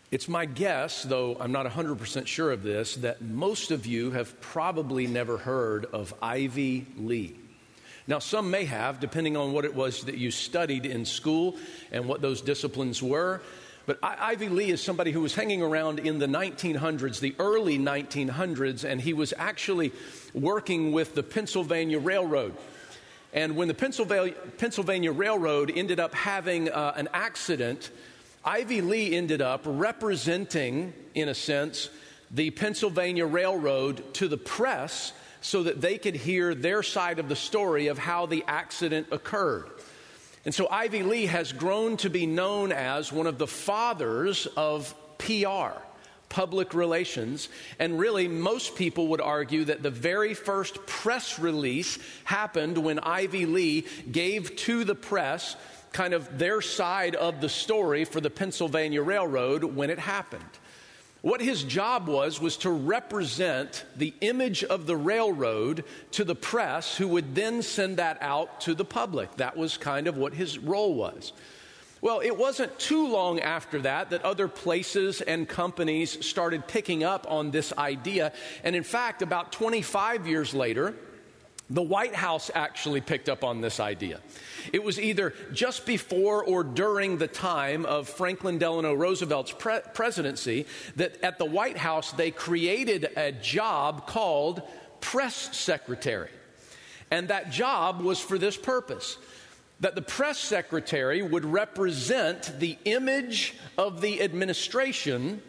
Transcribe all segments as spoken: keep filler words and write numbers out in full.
It's my guess, though I'm not one hundred percent sure of this, that most of you have probably never heard of Ivy Lee. Now, some may have, depending on what it was that you studied in school and what those disciplines were. But I- Ivy Lee is somebody who was hanging around in the nineteen hundreds, the early nineteen hundreds, and he was actually working with the Pennsylvania Railroad. And when the Pennsylvania, Pennsylvania Railroad ended up having uh, an accident, Ivy Lee ended up representing, in a sense, the Pennsylvania Railroad to the press so that they could hear their side of the story of how the accident occurred. And so Ivy Lee has grown to be known as one of the fathers of P R, public relations. And really, most people would argue that the very first press release happened when Ivy Lee gave to the press kind of their side of the story for the Pennsylvania Railroad when it happened. What his job was, was to represent the image of the railroad to the press, who would then send that out to the public. That was kind of what his role was. Well, it wasn't too long after that that other places and companies started picking up on this idea. And in fact, about twenty-five years later, the White House actually picked up on this idea. It was either just before or during the time of Franklin Delano Roosevelt's pre- presidency that at the White House they created a job called press secretary. And that job was for this purpose, that the press secretary would represent the image of the administration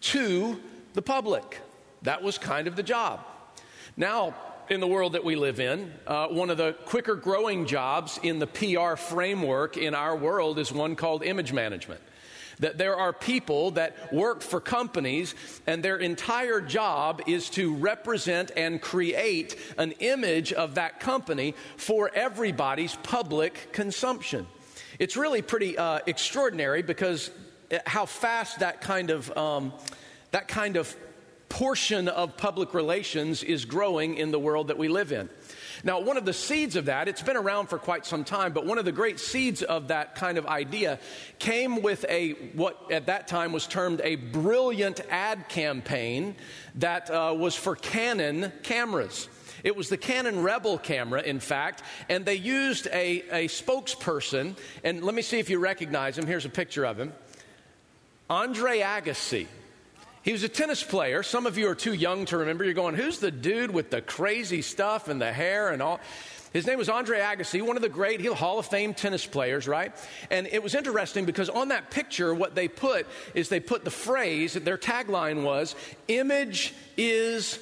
to the public. That was kind of the job. Now, in the world that we live in, uh, one of the quicker growing jobs in the P R framework in our world is one called image management. That there are people that work for companies and their entire job is to represent and create an image of that company for everybody's public consumption. It's really pretty uh, extraordinary because how fast that kind of um, that kind of portion of public relations is growing in the world that we live in. Now, one of the seeds of that, it's been around for quite some time, but one of the great seeds of that kind of idea came with a, what at that time was termed a brilliant ad campaign that uh, was for Canon cameras. It was the Canon Rebel camera, in fact, and they used a, a spokesperson, and let me see if you recognize him. Here's a picture of him. Andre Agassi. He was a tennis player. Some of you are too young to remember. You're going, who's the dude with the crazy stuff and the hair and all? His name was Andre Agassi, one of the great Hall of Fame tennis players, right? And it was interesting because on that picture, what they put is they put the phrase, their tagline was, image is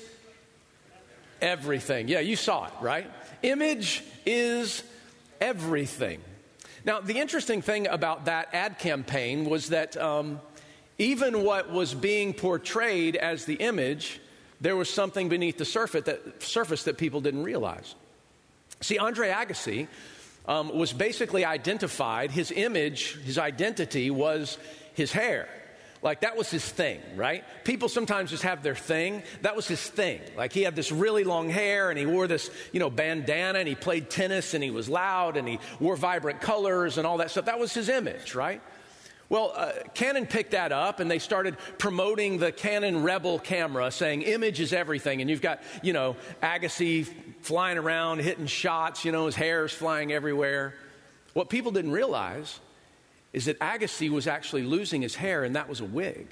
everything. Yeah, you saw it, right? Image is everything. Now, the interesting thing about that ad campaign was that um, even what was being portrayed as the image, there was something beneath the surface that, surface that people didn't realize. See, Andre Agassi um, was basically identified, his image, his identity was his hair. Like, that was his thing, right? People sometimes just have their thing. That was his thing. Like, he had this really long hair, and he wore this, you know, bandana, and he played tennis, and he was loud, and he wore vibrant colors and all that stuff. That was his image, right? Well, uh, Canon picked that up, and they started promoting the Canon Rebel camera, saying image is everything. And you've got, you know, Agassi flying around, hitting shots, you know, his hair's flying everywhere. What people didn't realize is that Agassi was actually losing his hair, and that was a wig.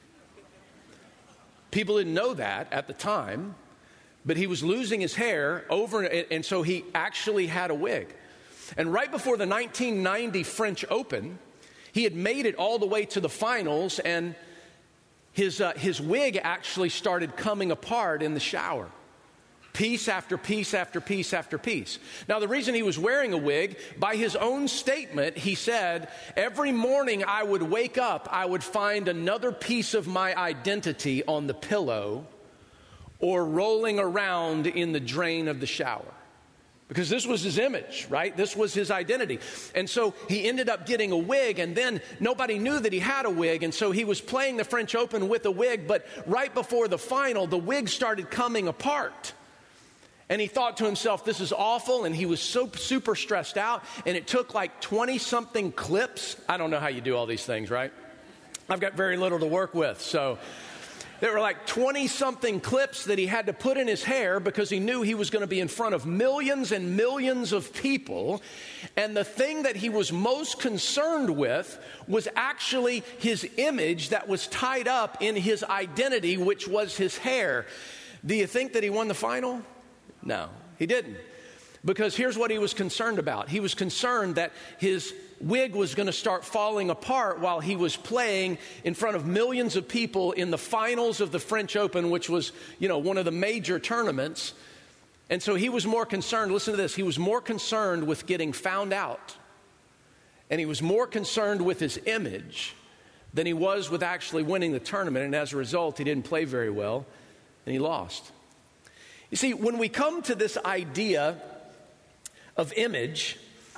People didn't know that at the time, but he was losing his hair over, and so he actually had a wig. And right before the nineteen ninety French Open, he had made it all the way to the finals, and his uh, his wig actually started coming apart in the shower. Piece after piece after piece after piece. Now, the reason he was wearing a wig, by his own statement, he said, every morning I would wake up, I would find another piece of my identity on the pillow or rolling around in the drain of the shower. Because this was his image, right? This was his identity. And so he ended up getting a wig, and then nobody knew that he had a wig. And so he was playing the French Open with a wig, but right before the final, the wig started coming apart. And he thought to himself, this is awful, and he was so super stressed out, and it took like twenty-something clips. I don't know how you do all these things, right? I've got very little to work with, so there were like twenty-something clips that he had to put in his hair because he knew he was going to be in front of millions and millions of people. And the thing that he was most concerned with was actually his image that was tied up in his identity, which was his hair. Do you think that he won the final? No, he didn't. Because here's what he was concerned about. He was concerned that his wig was going to start falling apart while he was playing in front of millions of people in the finals of the French Open, which was, you know, one of the major tournaments. And so he was more concerned, listen to this, he was more concerned with getting found out. And he was more concerned with his image than he was with actually winning the tournament. And as a result, he didn't play very well and he lost. You see, when we come to this idea of image,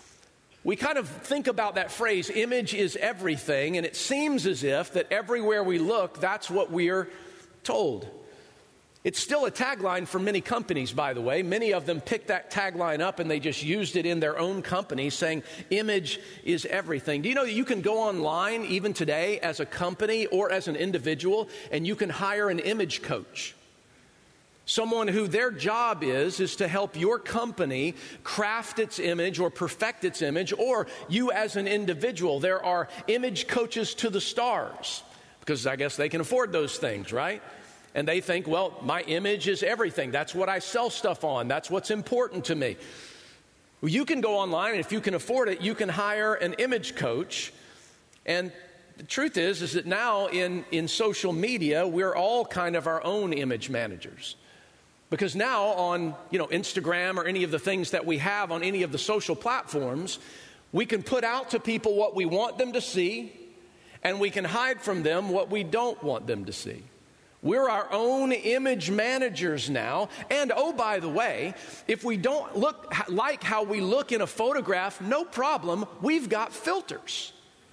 we kind of think about that phrase, image is everything, and it seems as if that everywhere we look, that's what we're told. It's still a tagline for many companies, by the way. Many of them picked that tagline up and they just used it in their own company, saying image is everything. Do you know that you can go online even today as a company or as an individual, and you can hire an image coach? Someone who their job is, is to help your company craft its image or perfect its image, or you as an individual. There are image coaches to the stars, because I guess they can afford those things, right? And they think, well, my image is everything. That's what I sell stuff on. That's what's important to me. Well, you can go online, and if you can afford it, you can hire an image coach. And the truth is, is that now in, in social media, we're all kind of our own image managers. Because now on, you know, Instagram or any of the things that we have on any of the social platforms, we can put out to people what we want them to see, and we can hide from them what we don't want them to see. We're our own image managers now. And oh, by the way, if we don't look like how we look in a photograph, no problem, we've got filters.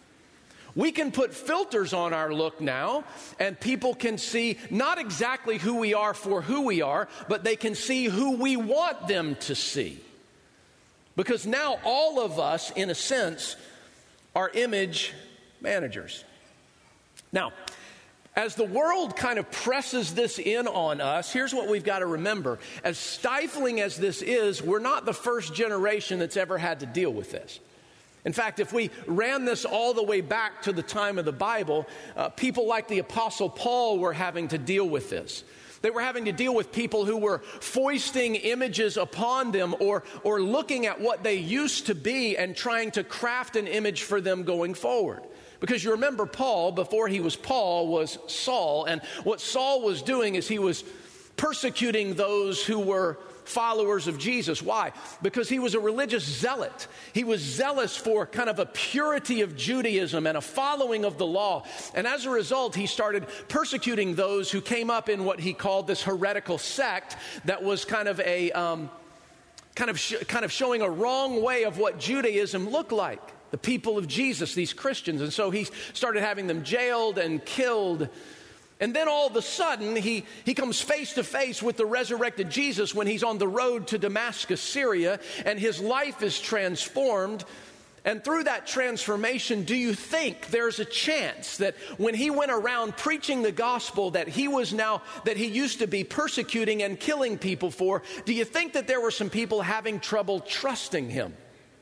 We can put filters on our look now, and people can see not exactly who we are for who we are, but they can see who we want them to see. Because now all of us, in a sense, are image managers. Now, as the world kind of presses this in on us, here's what we've got to remember. As stifling as this is, we're not the first generation that's ever had to deal with this. In fact, if we ran this all the way back to the time of the Bible, uh, people like the Apostle Paul were having to deal with this. They were having to deal with people who were foisting images upon them, or, or looking at what they used to be and trying to craft an image for them going forward. Because you remember, Paul, before he was Paul, was Saul. And what Saul was doing is he was persecuting those who were followers of Jesus. Why? Because he was a religious zealot. He was zealous for kind of a purity of Judaism and a following of the law. And as a result, he started persecuting those who came up in what he called this heretical sect that was kind of a um, kind of sh- kind of showing a wrong way of what Judaism looked like. The people of Jesus, these Christians. And so he started having them jailed and killed. And then all of a sudden, he, he comes face to face with the resurrected Jesus when he's on the road to Damascus, Syria, and his life is transformed. And through that transformation, do you think there's a chance that when he went around preaching the gospel that he was now, that he used to be persecuting and killing people for, do you think that there were some people having trouble trusting him?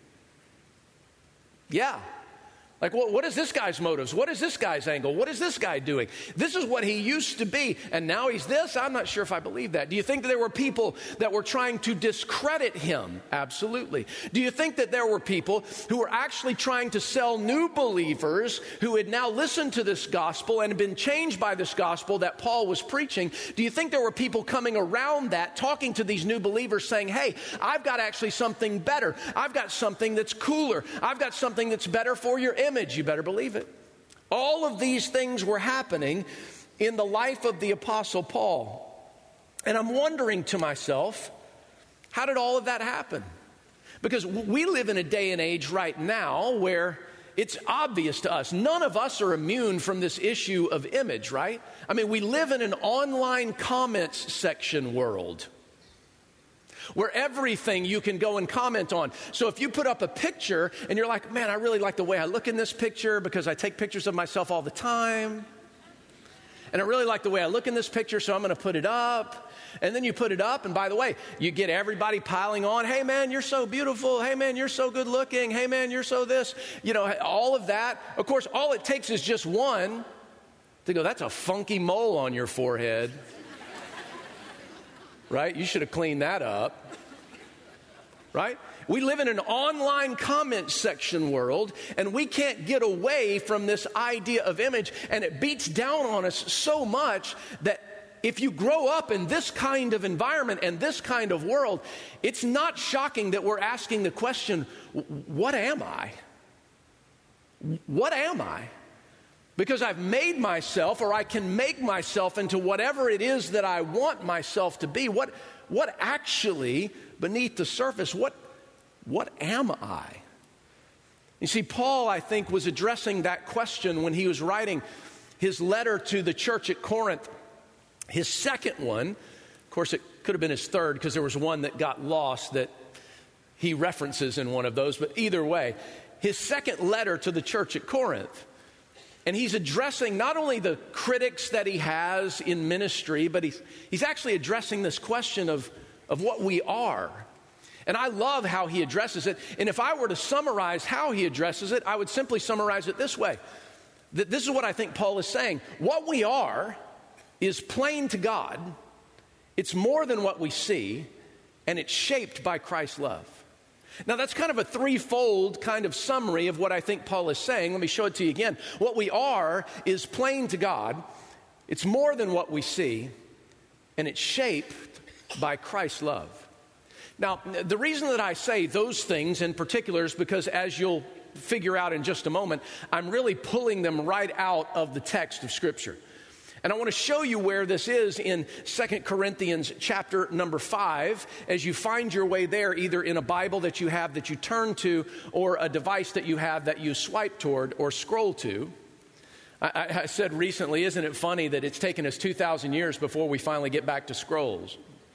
Yeah. Like, what, what is this guy's motives? What is this guy's angle? What is this guy doing? This is what he used to be, and now he's this? I'm not sure if I believe that. Do you think that there were people that were trying to discredit him? Absolutely. Do you think that there were people who were actually trying to sell new believers who had now listened to this gospel and been changed by this gospel that Paul was preaching? Do you think there were people coming around that, talking to these new believers, saying, hey, I've got actually something better. I've got something that's cooler. I've got something that's better for your image. Image, you better believe it. All of these things were happening in the life of the Apostle Paul. And I'm wondering to myself, how did all of that happen? Because we live in a day and age right now where it's obvious to us. None of us are immune from this issue of image, right? I mean, we live in an online comments section world. where everything you can go and comment on. So if you put up a picture and you're like, man, I really like the way I look in this picture because I take pictures of myself all the time. And I really like the way I look in this picture, so I'm going to put it up. And then you put it up, and by the way, you get everybody piling on. Hey, man, you're so beautiful. Hey, man, you're so good looking. Hey, man, you're so this. You know, all of that. Of course, all it takes is just one to go, that's a funky mole on your forehead. Right? You should have cleaned that up. Right? We live in an online comment section world, and we can't get away from this idea of image, and it beats down on us so much that if you grow up in this kind of environment and this kind of world, it's not shocking that we're asking the question, what am I? What am I? Because I've made myself, or I can make myself into whatever it is that I want myself to be. What, what actually, beneath the surface, what What am I? You see, Paul, I think, was addressing that question when he was writing his letter to the church at Corinth. His second one, of course, it could have been his third because there was one that got lost that he references in one of those. But either way, his second letter to the church at Corinth. And he's addressing not only the critics that he has in ministry, but he's, he's actually addressing this question of, of what we are. And I love how he addresses it. And if I were to summarize how he addresses it, I would simply summarize it this way. That this is what I think Paul is saying. What we are is plain to God. It's more than what we see, and it's shaped by Christ's love. Now, that's kind of a threefold kind of summary of what I think Paul is saying. Let me show it to you again. What we are is plain to God. It's more than what we see, and it's shaped by Christ's love. Now, the reason that I say those things in particular is because, as you'll figure out in just a moment, I'm really pulling them right out of the text of Scripture. And I want to show you where this is in Second Corinthians chapter number five, as you find your way there, either in a Bible that you have that you turn to, or a device that you have that you swipe toward or scroll to. I, I said recently, isn't it funny that it's taken us two thousand years before we finally get back to scrolls?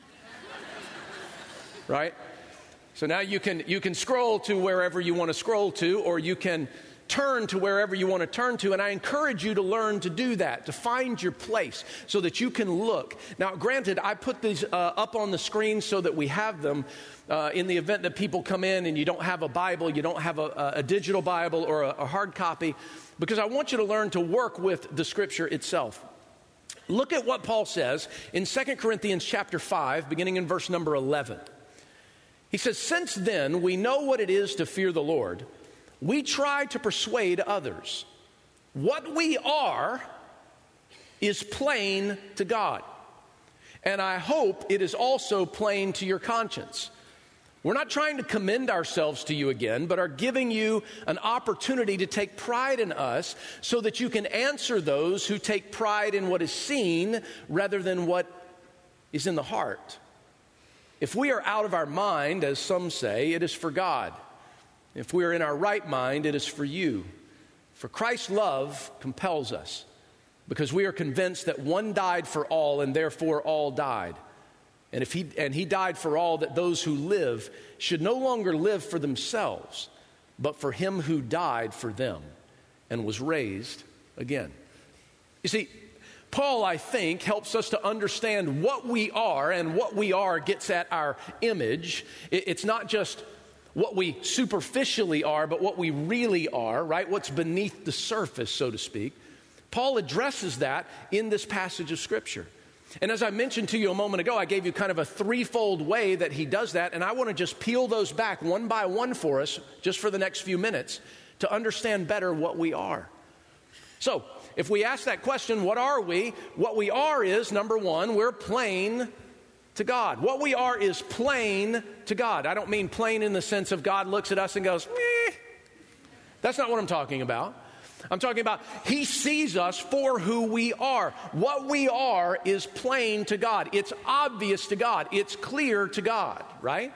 Right? So now you can you can scroll to wherever you want to scroll to, or you can turn to wherever you want to turn to. And I encourage you to learn to do that, to find your place so that you can look. Now, granted, I put these uh, up on the screen so that we have them uh, in the event that people come in and you don't have a Bible, you don't have a, a digital Bible or a, a hard copy, because I want you to learn to work with the Scripture itself. Look at what Paul says in Second Corinthians chapter five, beginning in verse number eleven. He says, "Since then we know what it is to fear the Lord, we try to persuade others. What we are is plain to God, and I hope it is also plain to your conscience. We're not trying to commend ourselves to you again, but are giving you an opportunity to take pride in us so that you can answer those who take pride in what is seen rather than what is in the heart. If we are out of our mind, as some say, it is for God. If we are in our right mind, it is for you. For Christ's love compels us, because we are convinced that one died for all, and therefore all died. And if he and he died for all, that those who live should no longer live for themselves, but for him who died for them and was raised again." You see, Paul, I think, helps us to understand what we are, and what we are gets at our image. It's not just what we superficially are, but what we really are, right? What's beneath the surface, so to speak. Paul addresses that in this passage of Scripture. And as I mentioned to you a moment ago, I gave you kind of a threefold way that he does that, and I want to just peel those back one by one for us, just for the next few minutes, to understand better what we are. So, if we ask that question, what are we? What we are is, number one, we're plain to God. What we are is plain to God. I don't mean plain in the sense of God looks at us and goes, meh. That's not what I'm talking about. I'm talking about he sees us for who we are. What we are is plain to God. It's obvious to God. It's clear to God, right?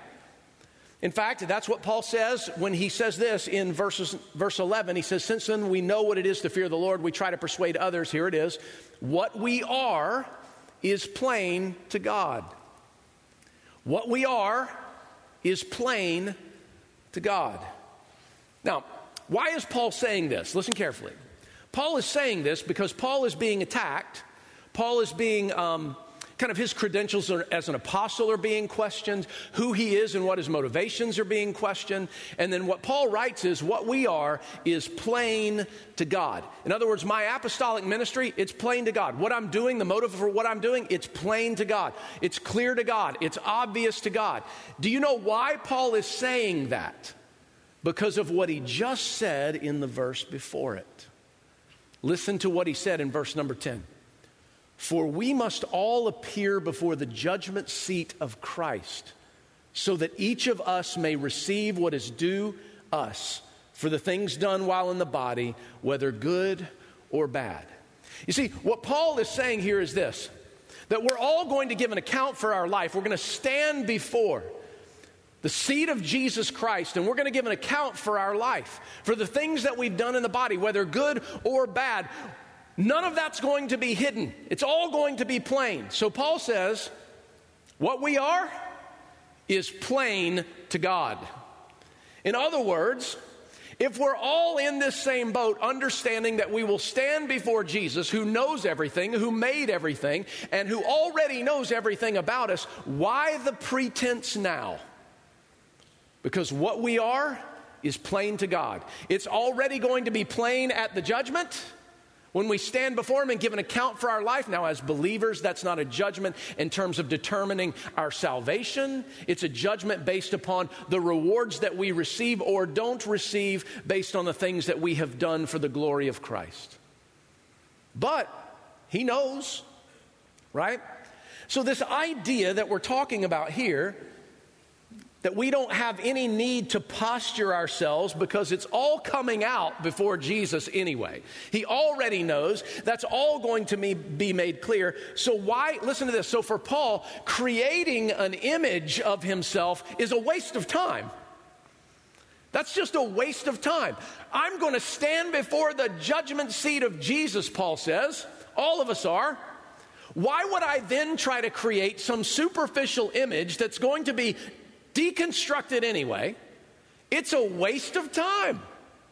In fact, that's what Paul says when he says this in verses, verse eleven. He says, "Since then we know what it is to fear the Lord, we try to persuade others." Here it is. What we are is plain to God. What we are is plain to God. Now, why is Paul saying this? Listen carefully. Paul is saying this because Paul is being attacked. Paul is being, um, kind of his credentials are, as an apostle are being questioned. Who he is and what his motivations are being questioned. And then what Paul writes is what we are is plain to God. In other words, my apostolic ministry, it's plain to God. What I'm doing, the motive for what I'm doing, it's plain to God. It's clear to God. It's obvious to God. Do you know why Paul is saying that? Because of what he just said in the verse before it. Listen to what he said in verse number ten. For we must all appear before the judgment seat of Christ, so that each of us may receive what is due us for the things done while in the body, whether good or bad. You see, what Paul is saying here is this, that we're all going to give an account for our life. We're going to stand before the seat of Jesus Christ, and we're going to give an account for our life, for the things that we've done in the body, whether good or bad. None of that's going to be hidden. It's all going to be plain. So Paul says, what we are is plain to God. In other words, if we're all in this same boat, understanding that we will stand before Jesus, who knows everything, who made everything, and who already knows everything about us, why the pretense now? Because what we are is plain to God. It's already going to be plain at the judgment when we stand before Him and give an account for our life. Now, as believers, that's not a judgment in terms of determining our salvation. It's a judgment based upon the rewards that we receive or don't receive based on the things that we have done for the glory of Christ. But He knows, right? So this idea that we're talking about here, that we don't have any need to posture ourselves because it's all coming out before Jesus anyway. He already knows. That's all going to be made clear. So why, listen to this. So for Paul, creating an image of himself is a waste of time. That's just a waste of time. I'm going to stand before the judgment seat of Jesus, Paul says. All of us are. Why would I then try to create some superficial image that's going to be deconstructed anyway? It's a waste of time.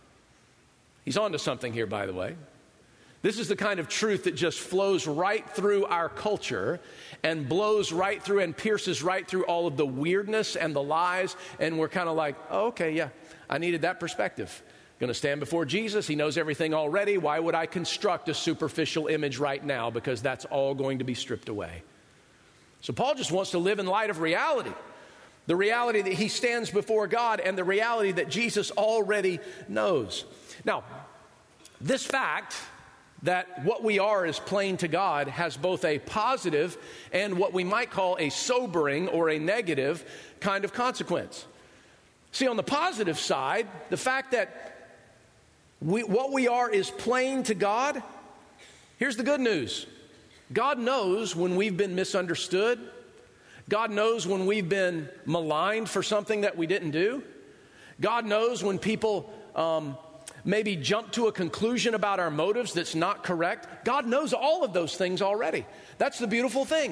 He's on to something here, by the way. This is the kind of truth that just flows right through our culture and blows right through and pierces right through all of the weirdness and the lies. And we're kind of like, oh, okay, yeah, I needed that perspective. Going to stand before Jesus. He knows everything already. Why would I construct a superficial image right now? Because that's all going to be stripped away. So Paul just wants to live in light of reality. The reality that he stands before God and the reality that Jesus already knows. Now, this fact that what we are is plain to God has both a positive and what we might call a sobering or a negative kind of consequence. See, on the positive side, the fact that we, what we are is plain to God, here's the good news. God knows when we've been misunderstood. God knows when we've been maligned for something that we didn't do. God knows when people um, maybe jump to a conclusion about our motives that's not correct. God knows all of those things already. That's the beautiful thing.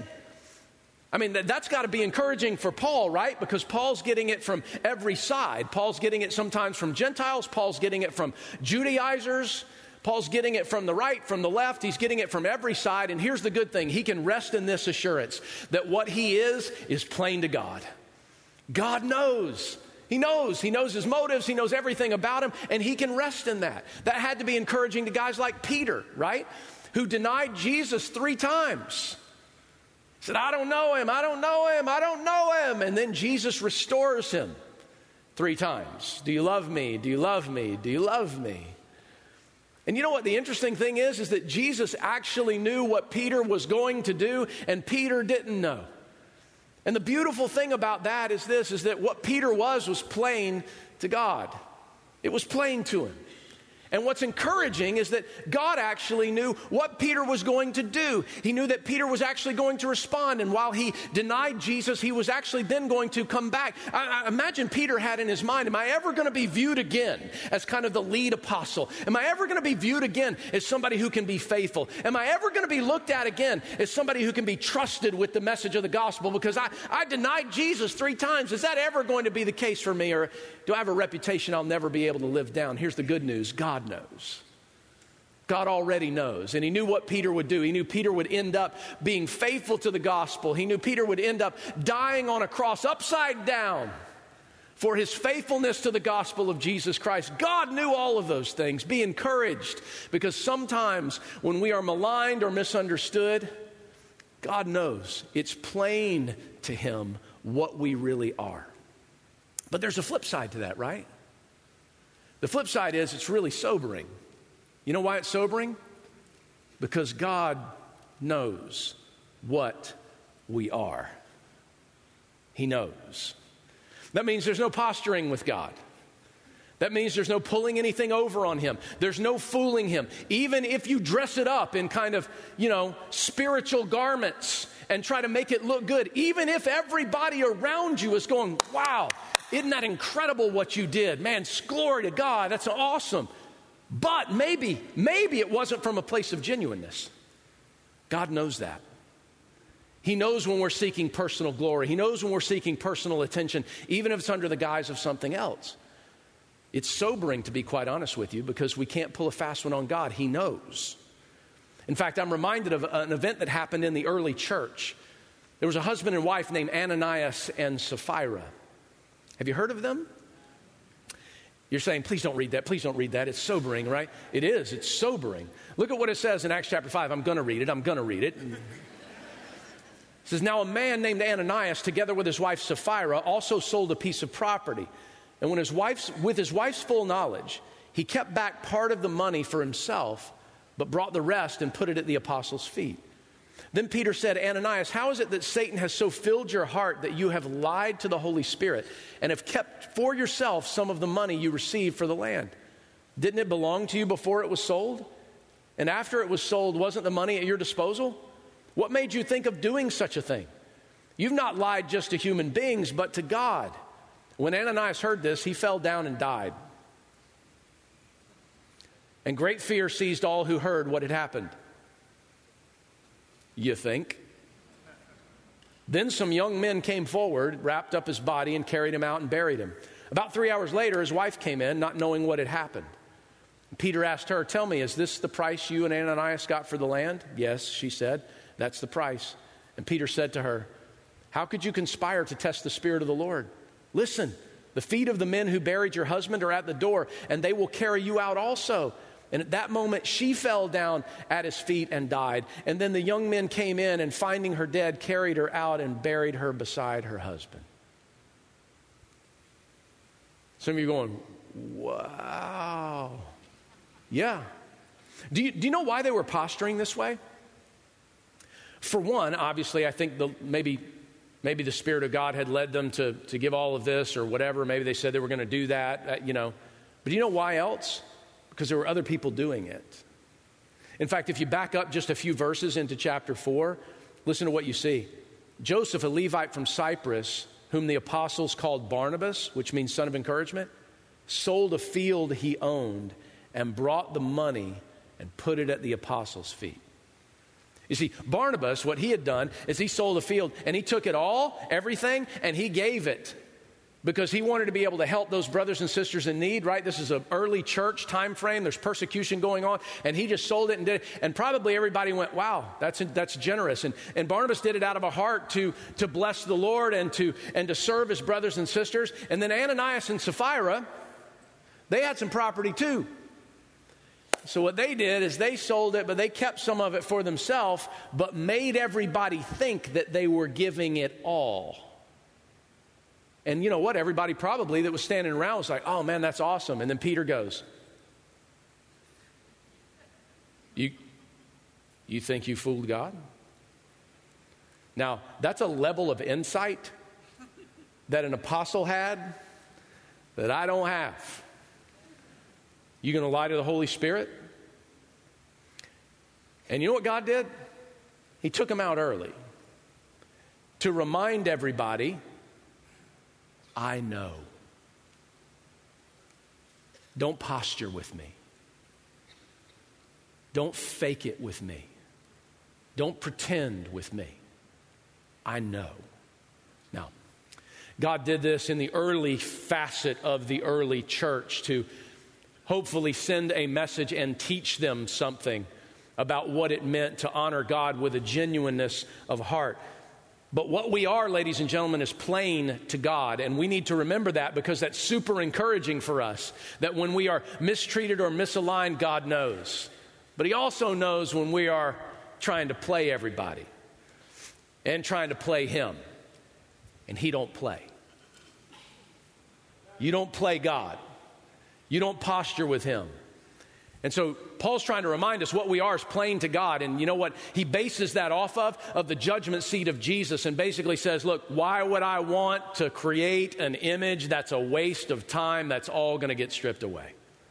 I mean, that's got to be encouraging for Paul, right? Because Paul's getting it from every side. Paul's getting it sometimes from Gentiles. Paul's getting it from Judaizers. Paul's getting it from the right, from the left. He's getting it from every side. And here's the good thing. He can rest in this assurance that what he is is plain to God. God knows. He knows. He knows his motives. He knows everything about him. And he can rest in that. That had to be encouraging to guys like Peter, right? Who denied Jesus three times. He said, I don't know him. I don't know him. I don't know him. And then Jesus restores him three times. Do you love me? Do you love me? Do you love me? And you know what the interesting thing is, is that Jesus actually knew what Peter was going to do, and Peter didn't know. And the beautiful thing about that is this, is that what Peter was was plain to God. It was plain to him. And what's encouraging is that God actually knew what Peter was going to do. He knew that Peter was actually going to respond. And while he denied Jesus, he was actually then going to come back. I, I imagine Peter had in his mind, am I ever going to be viewed again as kind of the lead apostle? Am I ever going to be viewed again as somebody who can be faithful? Am I ever going to be looked at again as somebody who can be trusted with the message of the gospel? Because I, I denied Jesus three times. Is that ever going to be the case for me? Or do I have a reputation I'll never be able to live down? Here's the good news. God knows. God already knows. And he knew what Peter would do. He knew Peter would end up being faithful to the gospel. He knew Peter would end up dying on a cross upside down for his faithfulness to the gospel of Jesus Christ. God knew all of those things. Be encouraged, because sometimes when we are maligned or misunderstood, God knows. It's plain to him what we really are. But there's a flip side to that, right? The flip side is it's really sobering. You know why it's sobering? Because God knows what we are. He knows. That means there's no posturing with God. That means there's no pulling anything over on him. There's no fooling him. Even if you dress it up in kind of, you know, spiritual garments and try to make it look good, even if everybody around you is going, wow, isn't that incredible what you did? Man, glory to God, that's awesome. But maybe, maybe it wasn't from a place of genuineness. God knows that. He knows when we're seeking personal glory. He knows when we're seeking personal attention, even if it's under the guise of something else. It's sobering, to be quite honest with you, because we can't pull a fast one on God. He knows. In fact, I'm reminded of an event that happened in the early church. There was a husband and wife named Ananias and Sapphira. Have you heard of them? You're saying, please don't read that. Please don't read that. It's sobering, right? It is. It's sobering. Look at what it says in Acts chapter five. I'm going to read it. I'm going to read it. It says, now a man named Ananias, together with his wife Sapphira, also sold a piece of property. And when his wife's, with his wife's full knowledge, he kept back part of the money for himself, but brought the rest and put it at the apostles' feet. Then Peter said, Ananias, how is it that Satan has so filled your heart that you have lied to the Holy Spirit and have kept for yourself some of the money you received for the land? Didn't it belong to you before it was sold? And after it was sold, wasn't the money at your disposal? What made you think of doing such a thing? You've not lied just to human beings, but to God. When Ananias heard this, he fell down and died. And great fear seized all who heard what had happened. You think? Then some young men came forward, wrapped up his body, and carried him out and buried him. About three hours later, his wife came in, not knowing what had happened. Peter asked her, tell me, is this the price you and Ananias got for the land? Yes, she said, that's the price. And Peter said to her, how could you conspire to test the Spirit of the Lord? Listen, the feet of the men who buried your husband are at the door, and they will carry you out also. And at that moment, she fell down at his feet and died. And then the young men came in and, finding her dead, carried her out and buried her beside her husband. Some of you are going, wow. Yeah. Do you, do you know why they were posturing this way? For one, obviously, I think the, maybe, maybe the Spirit of God had led them to, to give all of this or whatever. Maybe they said they were going to do that, uh, you know. But do you know why else? Because there were other people doing it. In fact, if you back up just a few verses into chapter four, listen to what you see. Joseph, a Levite from Cyprus, whom the apostles called Barnabas, which means son of encouragement, sold a field he owned and brought the money and put it at the apostles' feet. You see, Barnabas, what he had done is he sold a field and he took it all, everything, and he gave it. Because he wanted to be able to help those brothers and sisters in need, right? This is an early church time frame. There's persecution going on. And he just sold it and did it. And probably everybody went, wow, that's that's generous. And, and Barnabas did it out of a heart to, to bless the Lord and to, and to serve his brothers and sisters. And then Ananias and Sapphira, they had some property too. So what they did is they sold it, but they kept some of it for themselves, but made everybody think that they were giving it all. And you know what? Everybody probably that was standing around was like, oh man, that's awesome. And then Peter goes, you, you think you fooled God? Now, that's a level of insight that an apostle had that I don't have. You going to lie to the Holy Spirit? And you know what God did? He took him out early to remind everybody, I know. Don't posture with me. Don't fake it with me. Don't pretend with me. I know. Now, God did this in the early facet of the early church to hopefully send a message and teach them something about what it meant to honor God with a genuineness of heart. But what we are, ladies and gentlemen, is plain to God, and we need to remember that because that's super encouraging for us, that when we are mistreated or misaligned, God knows. But he also knows when we are trying to play everybody and trying to play him, and he don't play. You don't play God. You don't posture with him. And so Paul's trying to remind us what we are is plain to God. And you know what he bases that off of? Of the judgment seat of Jesus, and basically says, look, why would I want to create an image that's a waste of time that's all going to get stripped away?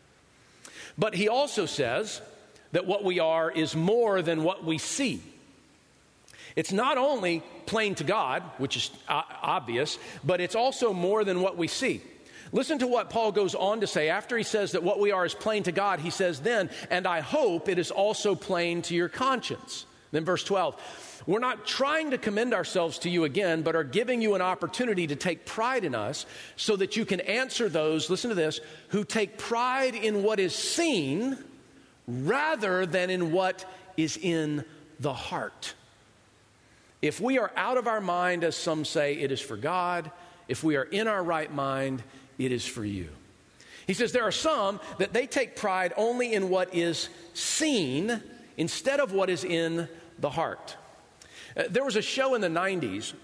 But he also says that what we are is more than what we see. It's not only plain to God, which is obvious, but it's also more than what we see. Listen to what Paul goes on to say. After he says that what we are is plain to God, he says then, and I hope it is also plain to your conscience. Then verse twelve, we're not trying to commend ourselves to you again, but are giving you an opportunity to take pride in us so that you can answer those, listen to this, who take pride in what is seen rather than in what is in the heart. If we are out of our mind, as some say, it is for God. If we are in our right mind, it is for you. He says there are some that they take pride only in what is seen instead of what is in the heart. Uh, there was a show in the nineties,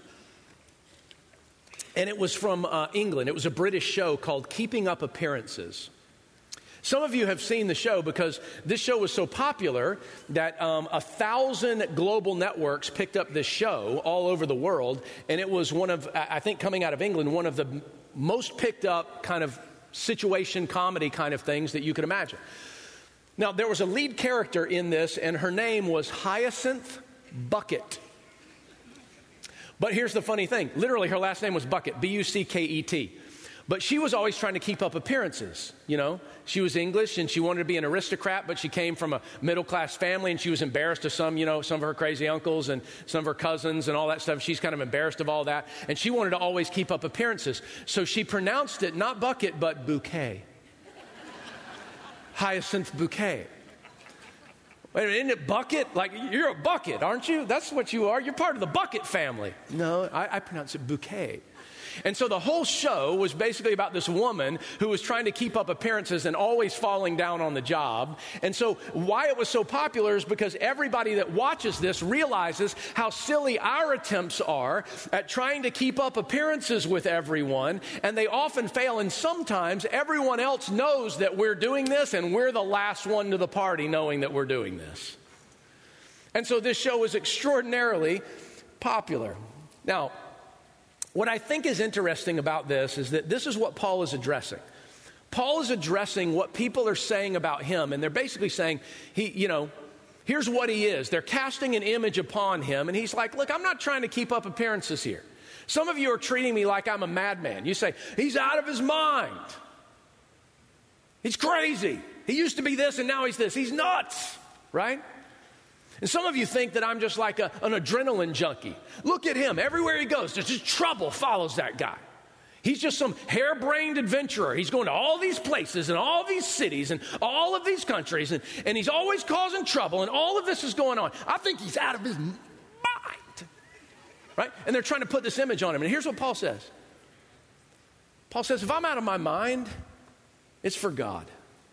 and it was from uh, England. It was a British show called Keeping Up Appearances. Some of you have seen the show because this show was so popular that um, a thousand global networks picked up this show all over the world. And it was one of, I think coming out of England, one of the most picked up kind of situation comedy kind of things that you could imagine. Now, there was a lead character in this, and her name was Hyacinth Bucket. But here's the funny thing. Literally, her last name was Bucket, B U C K E T. But she was always trying to keep up appearances, you know. She was English and she wanted to be an aristocrat, but she came from a middle-class family and she was embarrassed of some, you know, some of her crazy uncles and some of her cousins and all that stuff. She's kind of embarrassed of all that. And she wanted to always keep up appearances. So she pronounced it not bucket, but bouquet. Hyacinth Bouquet. Wait a minute, isn't it bucket? Like, you're a bucket, aren't you? That's what you are. You're part of the bucket family. No, I, I pronounce it bouquet. And so the whole show was basically about this woman who was trying to keep up appearances and always falling down on the job. And so why it was so popular is because everybody that watches this realizes how silly our attempts are at trying to keep up appearances with everyone. And they often fail. And sometimes everyone else knows that we're doing this and we're the last one to the party knowing that we're doing this. And so this show was extraordinarily popular. Now, what I think is interesting about this is that this is what Paul is addressing. Paul is addressing what people are saying about him, and they're basically saying, he, you know, here's what he is. They're casting an image upon him, and he's like, look, I'm not trying to keep up appearances here. Some of you are treating me like I'm a madman. You say, he's out of his mind. He's crazy. He used to be this, and now he's this. He's nuts, right? And some of you think that I'm just like a, an adrenaline junkie. Look at him. Everywhere he goes, there's just trouble follows that guy. He's just some harebrained adventurer. He's going to all these places and all these cities and all of these countries, and, and he's always causing trouble, and all of this is going on. I think he's out of his mind. Right? And they're trying to put this image on him. And here's what Paul says. Paul says, if I'm out of my mind, it's for God.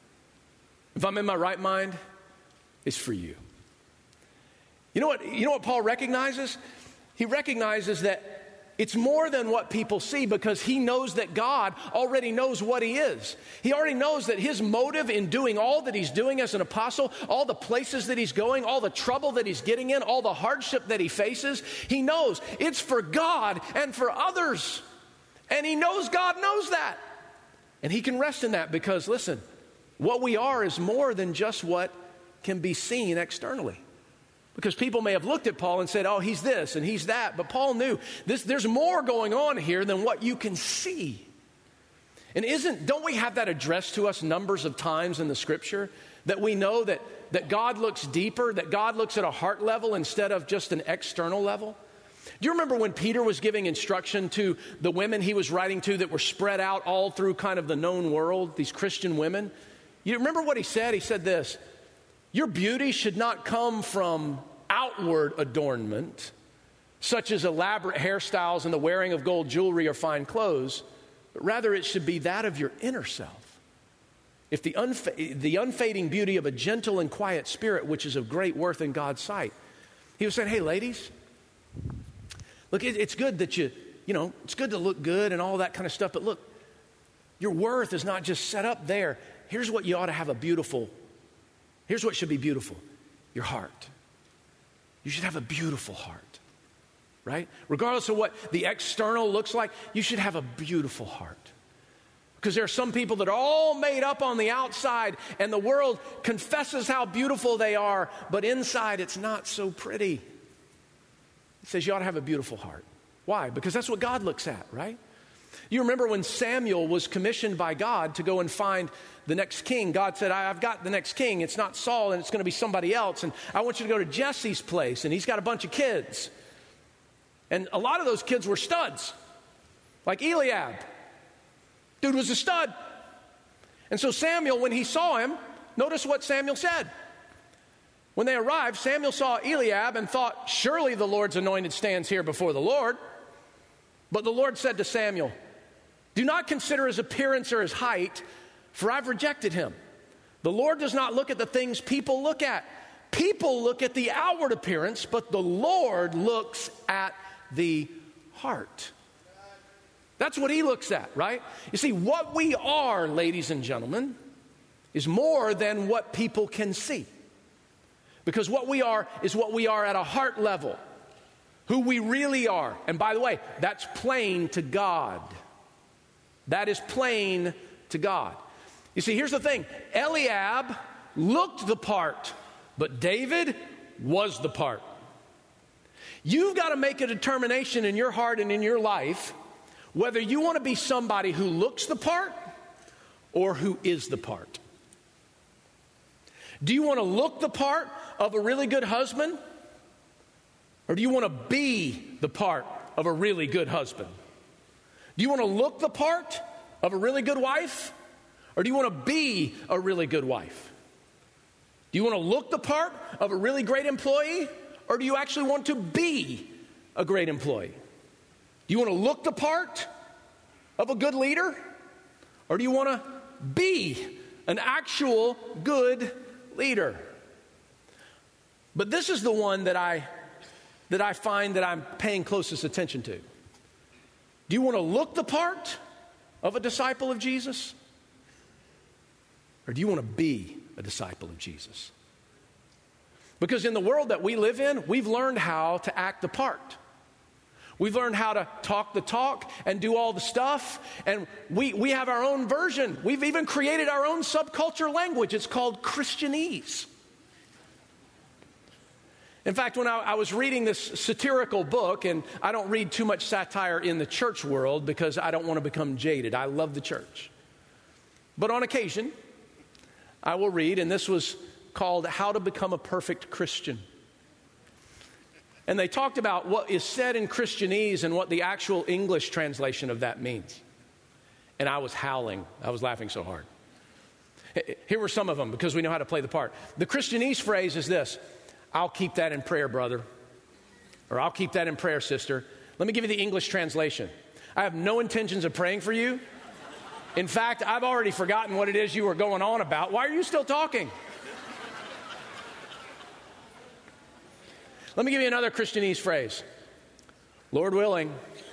If I'm in my right mind, it's for you. You know what, you know what Paul recognizes? He recognizes that it's more than what people see because he knows that God already knows what he is. He already knows that his motive in doing all that he's doing as an apostle, all the places that he's going, all the trouble that he's getting in, all the hardship that he faces, he knows it's for God and for others. And he knows God knows that. And he can rest in that because, listen, What we are is more than just what can be seen externally. Because people may have looked at Paul and said, oh, he's this and he's that. But Paul knew this, there's more going on here than what you can see. And isn't, don't we have that addressed to us numbers of times in the scripture? That we know that, that God looks deeper, that God looks at a heart level instead of just an external level? Do you remember when Peter was giving instruction to the women he was writing to that were spread out all through kind of the known world, these Christian women? You remember what he said? He said this, your beauty should not come from outward adornment, such as elaborate hairstyles and the wearing of gold jewelry or fine clothes, but rather it should be that of your inner self. If the, unfa- the unfading beauty of a gentle and quiet spirit, which is of great worth in God's sight. He was saying, hey, ladies, look, it, it's good that you, you know, it's good to look good and all that kind of stuff, but look, your worth is not just set up there. Here's what you ought to have a beautiful, here's what should be beautiful, your heart. You should have a beautiful heart, right? Regardless of what the external looks like, you should have a beautiful heart. Because there are some people that are all made up on the outside and the world confesses how beautiful they are, but inside it's not so pretty. It says you ought to have a beautiful heart. Why? Because that's what God looks at, right? You remember when Samuel was commissioned by God to go and find the next king. God said, I've got the next king. It's not Saul and it's going to be somebody else. And I want you to go to Jesse's place. And he's got a bunch of kids. And a lot of those kids were studs. Like Eliab. Dude was a stud. And so Samuel, when he saw him, notice what Samuel said. When they arrived, Samuel saw Eliab and thought, surely the Lord's anointed stands here before the Lord. But the Lord said to Samuel, do not consider his appearance or his height, for I've rejected him. The Lord does not look at the things people look at. People look at the outward appearance, but the Lord looks at the heart. That's what he looks at, right? You see, what we are, ladies and gentlemen, is more than what people can see. Because what we are is what we are at a heart level. Who we really are. And by the way, that's plain to God. That is plain to God. You see, here's the thing. Eliab looked the part, but David was the part. You've got to make a determination in your heart and in your life whether you want to be somebody who looks the part or who is the part. Do you want to look the part of a really good husband? Or do you want to be the part of a really good husband? Do you want to look the part of a really good wife? Or do you want to be a really good wife? Do you want to look the part of a really great employee? Or do you actually want to be a great employee? Do you want to look the part of a good leader? Or do you want to be an actual good leader? But this is the one that I that I find that I'm paying closest attention to. Do you want to look the part of a disciple of Jesus? Or do you want to be a disciple of Jesus? Because in the world that we live in, we've learned how to act the part. We've learned how to talk the talk and do all the stuff. And we, we have our own version. We've even created our own subculture language. It's called Christianese. In fact, when I, I was reading this satirical book, and I don't read too much satire in the church world because I don't want to become jaded. I love the church. But on occasion, I will read, and this was called How to Become a Perfect Christian. And they talked about what is said in Christianese and what the actual English translation of that means. And I was howling. I was laughing so hard. Here were some of them because we know how to play the part. The Christianese phrase is this: I'll keep that in prayer, brother. Or I'll keep that in prayer, sister. Let me give you the English translation. I have no intentions of praying for you. In fact, I've already forgotten what it is you were going on about. Why are you still talking? Let me give you another Christianese phrase. Lord willing.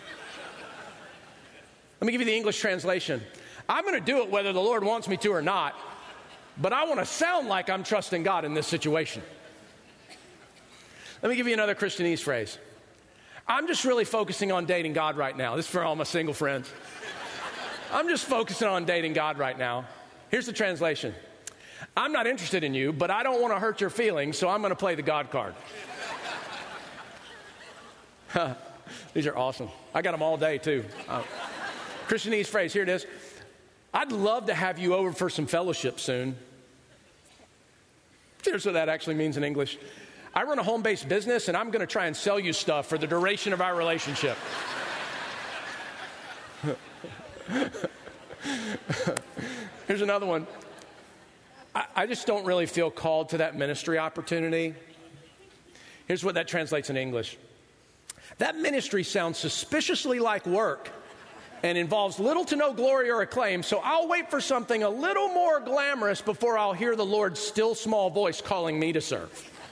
Let me give you the English translation. I'm going to do it whether the Lord wants me to or not, but I want to sound like I'm trusting God in this situation. Let me give you another Christianese phrase. I'm just really focusing on dating God right now. This is for all my single friends. I'm just focusing on dating God right now. Here's the translation. I'm not interested in you, but I don't want to hurt your feelings, so I'm going to play the God card. These are awesome. I got them all day, too. Uh, Christianese phrase, here it is. I'd love to have you over for some fellowship soon. Here's what that actually means in English. I run a home-based business, and I'm going to try and sell you stuff for the duration of our relationship. Here's another one. I, I just don't really feel called to that ministry opportunity. Here's what that translates in English. That ministry sounds suspiciously like work and involves little to no glory or acclaim, so I'll wait for something a little more glamorous before I'll hear the Lord's still small voice calling me to serve.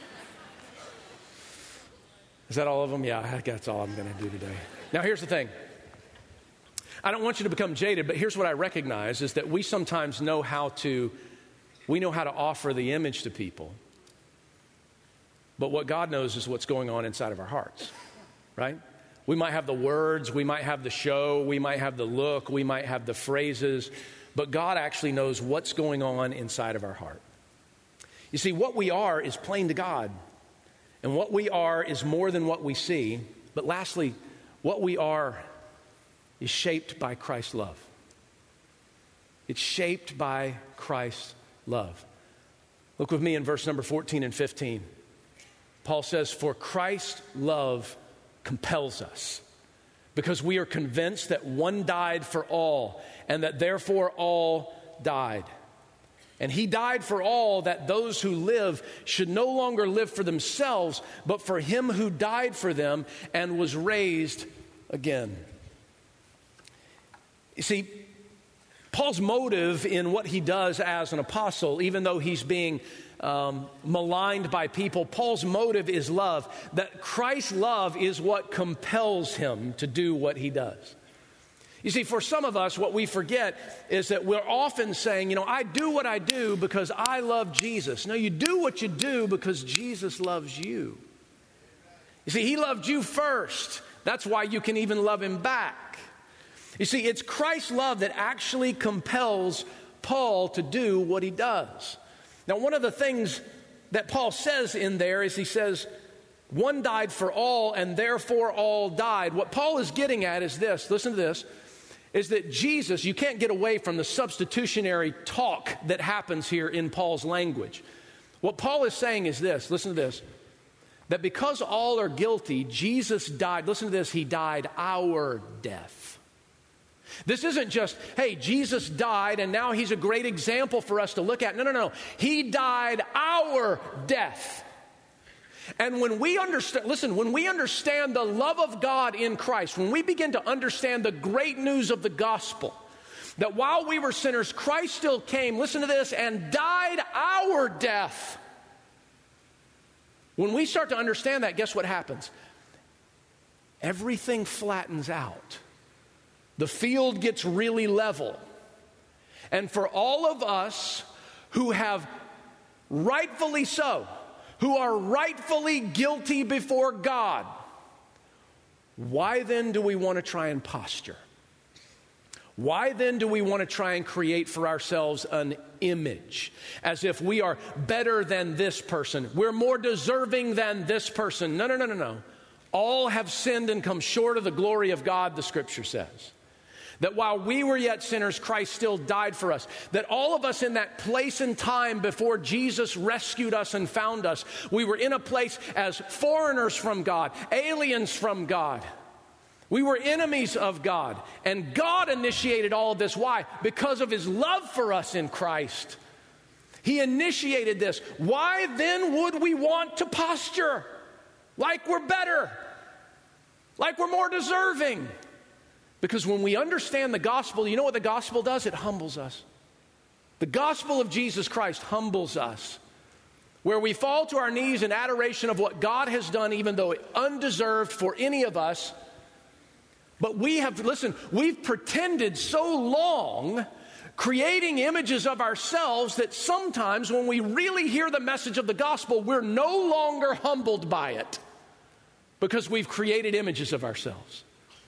Is that all of them? Yeah, I think that's all I'm going to do today. Now, here's the thing. I don't want you to become jaded, but here's what I recognize is that we sometimes know how to, we know how to offer the image to people. But what God knows is what's going on inside of our hearts, right? We might have the words, we might have the show, we might have the look, we might have the phrases, but God actually knows what's going on inside of our heart. You see, what we are is plain to God, and what we are is more than what we see. But lastly, what we are is shaped by Christ's love. It's shaped by Christ's love. Look with me in verse number fourteen and fifteen. Paul says, "For Christ's love compels us, because we are convinced that one died for all, and that therefore all died. And he died for all, that those who live should no longer live for themselves, but for him who died for them and was raised again." You see, Paul's motive in what he does as an apostle, even though he's being Um, maligned by people, Paul's motive is love. That Christ's love is what compels him to do what he does. You see, for some of us, what we forget is that we're often saying, you know, I do what I do because I love Jesus. No, you do what you do because Jesus loves you. You see, he loved you first. That's why you can even love him back. You see, it's Christ's love that actually compels Paul to do what he does. Now, one of the things that Paul says in there is he says, one died for all, and therefore all died. What Paul is getting at is this, listen to this, is that Jesus, you can't get away from the substitutionary talk that happens here in Paul's language. What Paul is saying is this, listen to this, that because all are guilty, Jesus died, listen to this, he died our death. This isn't just, hey, Jesus died and now he's a great example for us to look at. No, no, no. He died our death. And when we understand, listen, when we understand the love of God in Christ, when we begin to understand the great news of the gospel, that while we were sinners, Christ still came, listen to this, and died our death. When we start to understand that, guess what happens? Everything flattens out. The field gets really level. And for all of us who have rightfully so, who are rightfully guilty before God, why then do we want to try and posture? Why then do we want to try and create for ourselves an image as if we are better than this person? We're more deserving than this person. No, no, no, no, no. All have sinned and come short of the glory of God, the scripture says. That while we were yet sinners, Christ still died for us. That all of us in that place and time before Jesus rescued us and found us, we were in a place as foreigners from God, aliens from God. We were enemies of God. And God initiated all of this. Why? Because of his love for us in Christ. He initiated this. Why then would we want to posture like we're better? Like we're more deserving? Because when we understand the gospel, you know what the gospel does? It humbles us. The gospel of Jesus Christ humbles us. Where we fall to our knees in adoration of what God has done, even though it's undeserved for any of us. But we have, listen, we've pretended so long, creating images of ourselves, that sometimes when we really hear the message of the gospel, we're no longer humbled by it. Because we've created images of ourselves.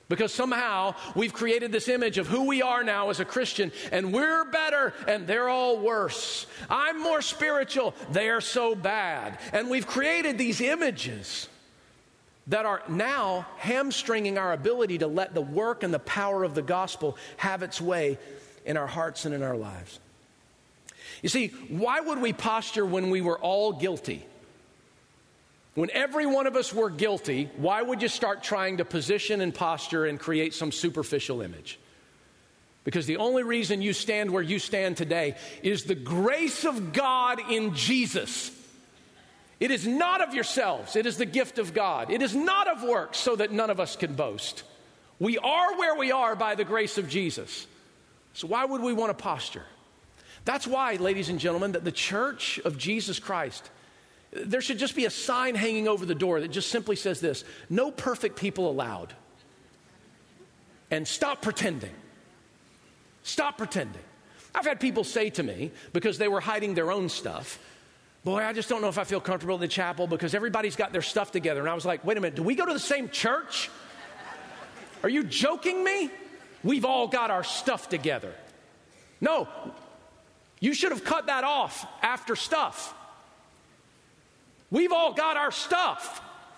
Because somehow we've created this image of who we are now as a Christian, and we're better and they're all worse. I'm more spiritual, they're so bad. And we've created these images that are now hamstringing our ability to let the work and the power of the gospel have its way in our hearts and in our lives. You see, why would we posture when we were all guilty? When every one of us were guilty, why would you start trying to position and posture and create some superficial image? Because the only reason you stand where you stand today is the grace of God in Jesus. It is not of yourselves. It is the gift of God. It is not of works so that none of us can boast. We are where we are by the grace of Jesus. So why would we want to posture? That's why, ladies and gentlemen, that the church of Jesus Christ, there should just be a sign hanging over the door that just simply says this: no perfect people allowed. And stop pretending. Stop pretending. I've had people say to me, because they were hiding their own stuff, boy, I just don't know if I feel comfortable in the chapel because everybody's got their stuff together. And I was like, wait a minute, do we go to the same church? Are you joking me? We've all got our stuff together. No, you should have cut that off after stuff. We've all got our stuff.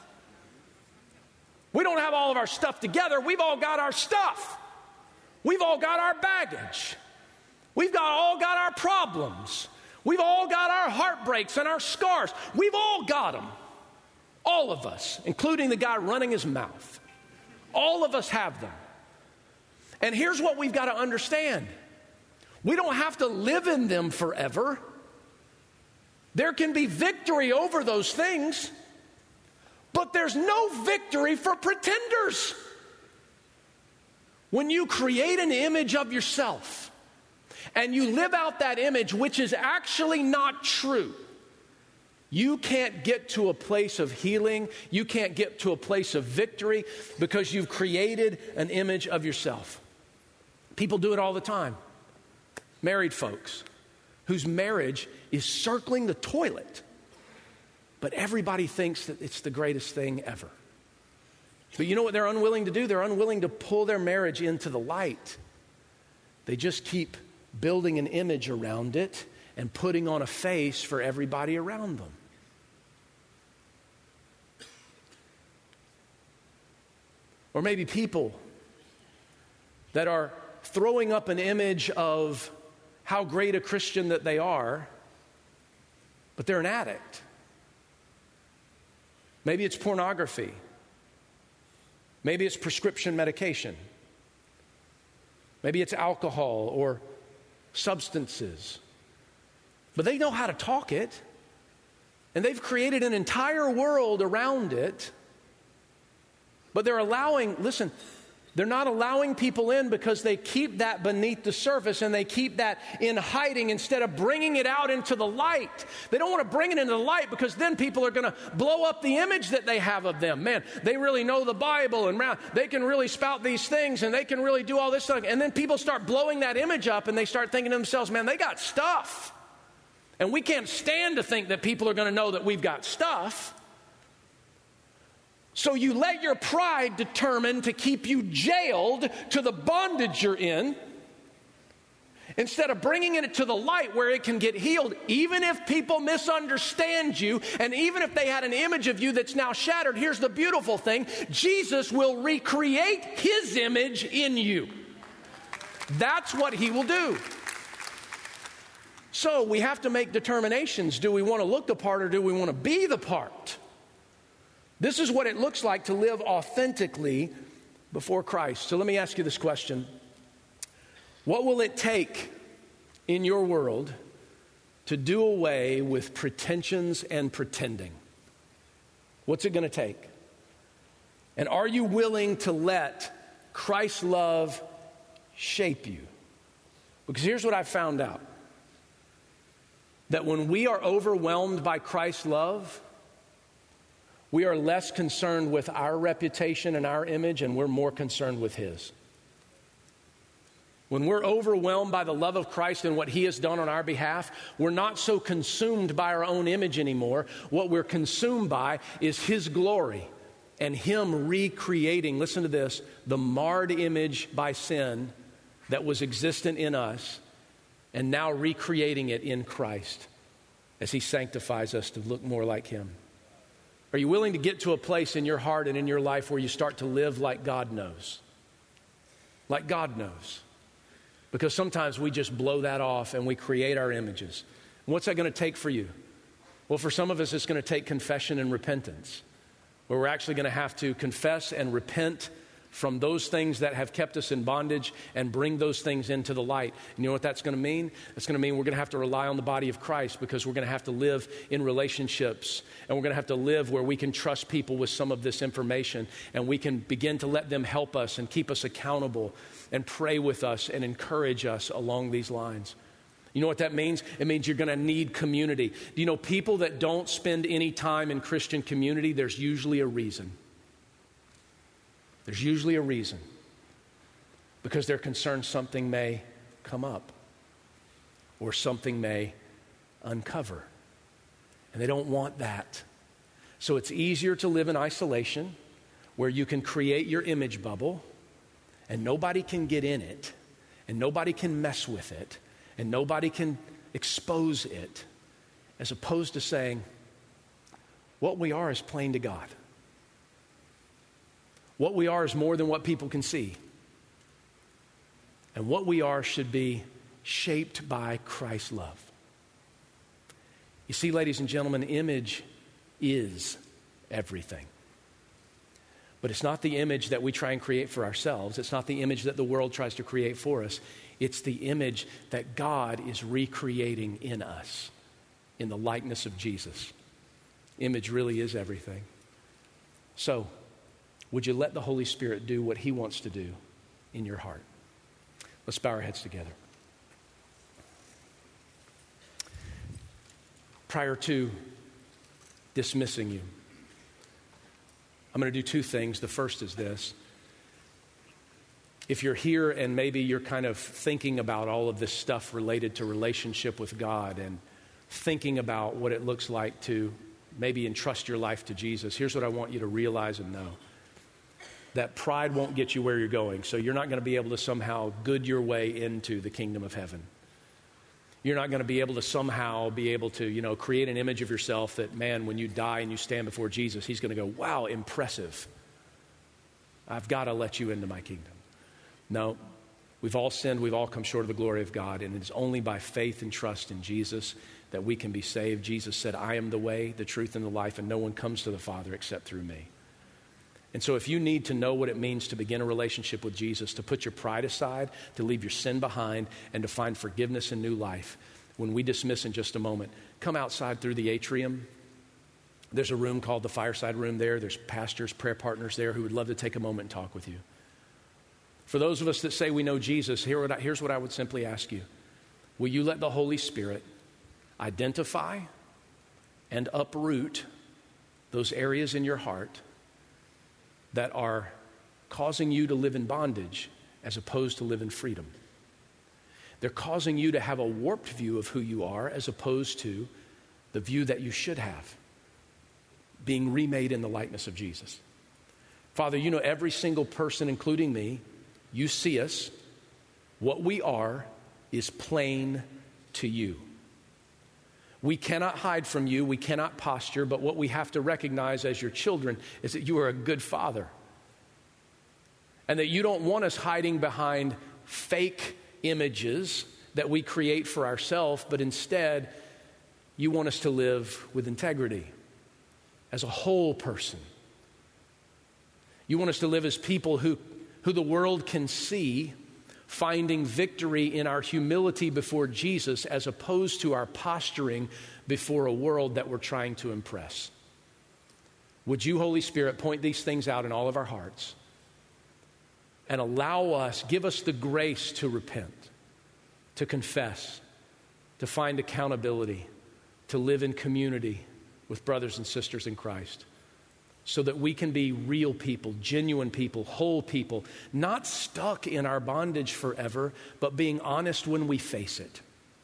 We don't have all of our stuff together. We've all got our stuff. We've all got our baggage. We've got all got our problems. We've all got our heartbreaks and our scars. We've all got them. All of us, including the guy running his mouth. All of us have them. And here's what we've got to understand. We don't have to live in them forever. There can be victory over those things, but there's no victory for pretenders. When you create an image of yourself and you live out that image, which is actually not true, you can't get to a place of healing. You can't get to a place of victory because you've created an image of yourself. People do it all the time. Married folks whose marriage is circling the toilet, but everybody thinks that it's the greatest thing ever. But you know what they're unwilling to do? They're unwilling to pull their marriage into the light. They just keep building an image around it and putting on a face for everybody around them. Or maybe people that are throwing up an image of how great a Christian that they are, but they're an addict. Maybe it's pornography. Maybe it's prescription medication. Maybe it's alcohol or substances. But they know how to talk it, and they've created an entire world around it. But they're allowing, listen, they're not allowing people in because they keep that beneath the surface and they keep that in hiding instead of bringing it out into the light. They don't want to bring it into the light because then people are going to blow up the image that they have of them. Man, they really know the Bible and they can really spout these things and they can really do all this stuff. And then people start blowing that image up and they start thinking to themselves, man, they got stuff. And we can't stand to think that people are going to know that we've got stuff. So you let your pride determine to keep you jailed to the bondage you're in instead of bringing it to the light where it can get healed. Even if people misunderstand you and even if they had an image of you that's now shattered, here's the beautiful thing. Jesus will recreate his image in you. That's what he will do. So we have to make determinations. Do we want to look the part or do we want to be the part? This is what it looks like to live authentically before Christ. So let me ask you this question. What will it take in your world to do away with pretensions and pretending? What's it going to take? And are you willing to let Christ's love shape you? Because here's what I've found out. That when we are overwhelmed by Christ's love, we are less concerned with our reputation and our image, and we're more concerned with his. When we're overwhelmed by the love of Christ and what he has done on our behalf, we're not so consumed by our own image anymore. What we're consumed by is his glory and Him recreating, listen to this, the marred image by sin that was existent in us, and now recreating it in Christ as He sanctifies us to look more like Him. Are you willing to get to a place in your heart and in your life where you start to live like God knows? Like God knows. Because sometimes we just blow that off and we create our images. And what's that going to take for you? Well, for some of us, it's going to take confession and repentance, where we're actually going to have to confess and repent from those things that have kept us in bondage and bring those things into the light. And you know what that's going to mean? It's going to mean we're going to have to rely on the body of Christ, because we're going to have to live in relationships, and we're going to have to live where we can trust people with some of this information, and we can begin to let them help us and keep us accountable and pray with us and encourage us along these lines. You know what that means? It means you're going to need community. Do you know people that don't spend any time in Christian community, there's usually a reason. There's usually a reason, because they're concerned something may come up or something may uncover, and they don't want that. So it's easier to live in isolation, where you can create your image bubble and nobody can get in it and nobody can mess with it and nobody can expose it, as opposed to saying, what we are is plain to God. What we are is more than what people can see. And what we are should be shaped by Christ's love. You see, ladies and gentlemen, image is everything. But it's not the image that we try and create for ourselves. It's not the image that the world tries to create for us. It's the image that God is recreating in us, in the likeness of Jesus. Image really is everything. So, would you let the Holy Spirit do what He wants to do in your heart? Let's bow our heads together. Prior to dismissing you, I'm going to do two things. The first is this. If you're here and maybe you're kind of thinking about all of this stuff related to relationship with God and thinking about what it looks like to maybe entrust your life to Jesus, here's what I want you to realize and know. That pride won't get you where you're going, so you're not going to be able to somehow good your way into the kingdom of heaven. You're not going to be able to somehow be able to, you know, create an image of yourself that, man, when you die and you stand before Jesus, He's going to go, wow, impressive. I've got to let you into my kingdom. No, we've all sinned. We've all come short of the glory of God, and it's only by faith and trust in Jesus that we can be saved. Jesus said, I am the way, the truth, and the life, and no one comes to the Father except through me. And so if you need to know what it means to begin a relationship with Jesus, to put your pride aside, to leave your sin behind, and to find forgiveness and new life, when we dismiss in just a moment, come outside through the atrium. There's a room called the Fireside Room there. There's pastors, prayer partners there who would love to take a moment and talk with you. For those of us that say we know Jesus, here what I, here's what I would simply ask you. Will you let the Holy Spirit identify and uproot those areas in your heart that are causing you to live in bondage as opposed to live in freedom? They're causing you to have a warped view of who you are as opposed to the view that you should have, being remade in the likeness of Jesus. Father, you know every single person, including me. You see us. What we are is plain to you. We cannot hide from you. We cannot posture. But what we have to recognize as your children is that you are a good Father. And that you don't want us hiding behind fake images that we create for ourselves, but instead, you want us to live with integrity as a whole person. You want us to live as people who, who the world can see, finding victory in our humility before Jesus as opposed to our posturing before a world that we're trying to impress. Would you, Holy Spirit, point these things out in all of our hearts and allow us, give us the grace to repent, to confess, to find accountability, to live in community with brothers and sisters in Christ, so that we can be real people, genuine people, whole people, not stuck in our bondage forever, but being honest when we face it,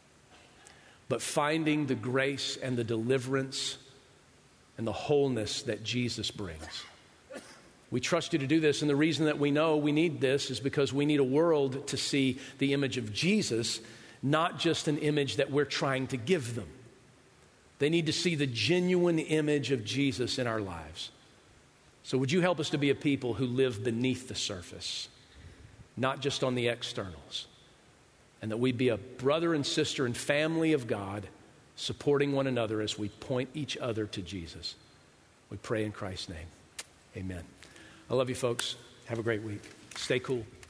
but finding the grace and the deliverance and the wholeness that Jesus brings. We trust you to do this, and the reason that we know we need this is because we need a world to see the image of Jesus, not just an image that we're trying to give them. They need to see the genuine image of Jesus in our lives. So would you help us to be a people who live beneath the surface, not just on the externals, and that we be a brother and sister and family of God, supporting one another as we point each other to Jesus. We pray in Christ's name. Amen. I love you, folks. Have a great week. Stay cool.